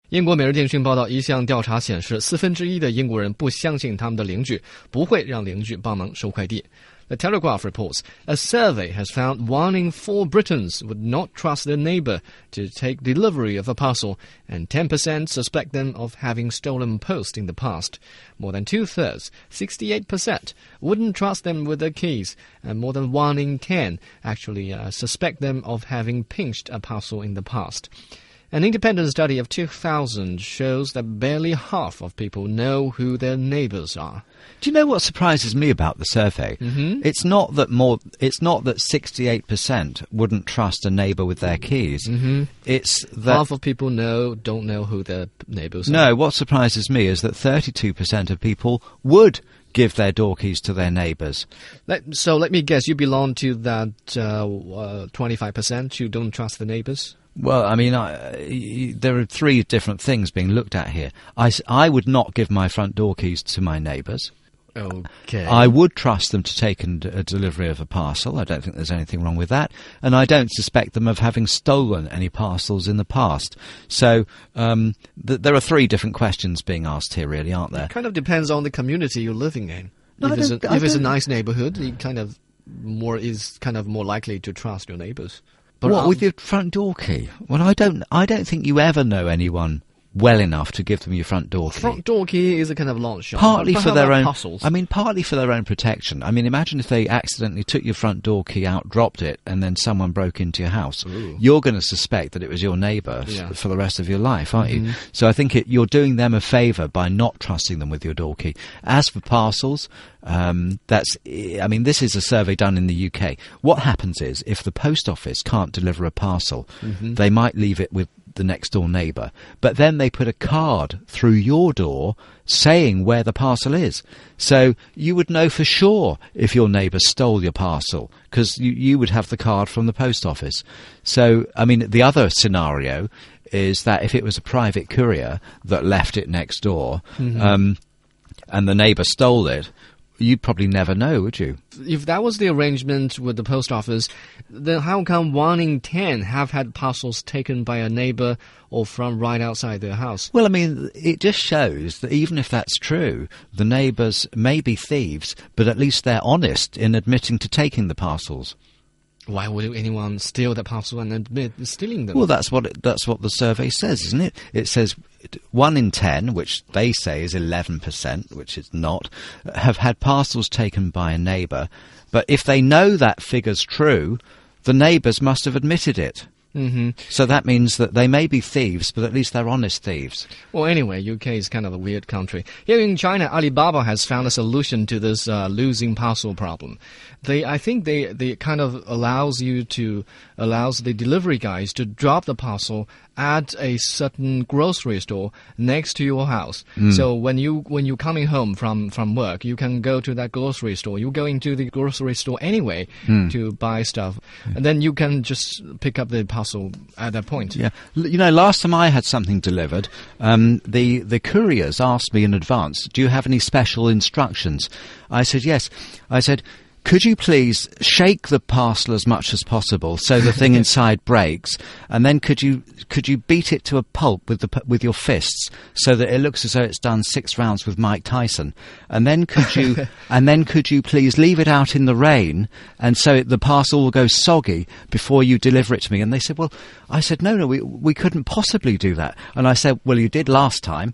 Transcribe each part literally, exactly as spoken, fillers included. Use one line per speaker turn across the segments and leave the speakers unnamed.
英国《每日电讯》报道，一项调查显示，四分之一的英国人不相信他们的邻居不会让邻居帮忙收快递。The Telegraph reports, a survey has found one in four Britons would not trust their neighbour to take delivery of a parcel, and ten percent suspect them of having stolen post in the past. More than two-thirds, sixty-eight percent, wouldn't trust them with their keys, and more than one in ten actually uh, suspect them of having pinched a parcel in the past.An independent study of two thousand shows that barely half of people know who their neighbours are.
Do you know what surprises me about the survey?
Mm-hmm.
It's not that more. It's not that sixty-eight percent wouldn't trust a neighbour with their keys.
Mm-hmm.
It's that
half of people know don't know who their neighbours are.
No, what surprises me is that thirty-two percent of people would give their door keys to their neighbours.
Let, so let me guess, you belong to that uh, uh, twenty-five percent who don't trust the neighbours?
Well, I mean, I, there are three different things being looked at here. I, I would not give my front door keys to my neighbours.
Okay.
I would trust them to take a delivery of a parcel. I don't think there's anything wrong with that. And I don't suspect them of having stolen any parcels in the past. So um, th- there are three different questions being asked here, really, aren't there?
It kind of depends on the community you're living in.
No,
if it's, a,
I
if it's a
don't-
nice neighbourhood, you kind of more is kind of more likely to trust your neighbours. But
What,
um,
with your front door key? Well, I don't. I don't think you ever know anyone well enough to give them your front door key.
front door key is a kind of long shot.
Partly
but
for
how
their
about
own.
parcels?
I mean, partly for their own protection. I mean, imagine if they accidentally took your front door key out, dropped it, and then someone broke into your house.
Ooh.
You're going to suspect that it was your neighbour f-
Yeah.
for the rest of your life, aren't
Mhm.
you? So I think it, you're doing them a favour by not trusting them with your door key. As for parcels, um, that's. I mean, this is a survey done in the U K. What happens is, if the post office can't deliver a parcel,
Mhm.
they might leave it with the next door neighbour, but then they put a card through your door saying where the parcel is. So you would know for sure if your neighbour stole your parcel, because you, you would have the card from the post office. So, I mean, the other scenario is that if it was a private courier that left it next door,
Mhm.
um, and the neighbour stole it, you'd probably never know, would you?
If that was the arrangement with the post office, then how come one in ten have had parcels taken by a neighbour or from right outside their house?
Well, I mean, it just shows that even if that's true, the neighbours may be thieves, but at least they're honest in admitting to taking the parcels.
Why would anyone steal that parcel and admit stealing them?
Well, that's what it, that's what the survey says, isn't it? It says one in ten, which they say is eleven percent, which is not, have had parcels taken by a neighbour. But if they know that figure's true, the neighbours must have admitted it.
Mm-hmm.
So that means that they may be thieves, but at least they're honest thieves.
Well, anyway, U K is kind of a weird country. Here in China, Alibaba has found a solution to this uh, losing parcel problem. They, I think they, they kind of allows you to, allows the delivery guys to drop the parcel at a certain grocery store next to your house.
Mm.
So when you, when you're coming home from, from work, you can go to that grocery store. You go into the grocery store anyway
Mm.
to buy stuff. And then you can just pick up the parcel at that point.
Yeah, L- you know, last time I had something delivered, um, the the couriers asked me in advance, "Do you have any special instructions?" I said, "Yes." I said, "Could you please shake the parcel as much as possible so the thing inside breaks, and then could you could you beat it to a pulp with the p- with your fists so that it looks as though it's done six rounds with Mike Tyson, and then could you and then could you please leave it out in the rain and so it, the parcel will go soggy before you deliver it to me?" And they said, "Well," I said, "No, no, we we couldn't possibly do that." And I said, "Well, you did last time."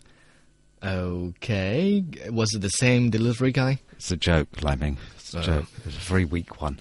Okay. Was it the same delivery guy?
It's a joke, Lemming. It's a
Oh.
joke. It's a very weak one.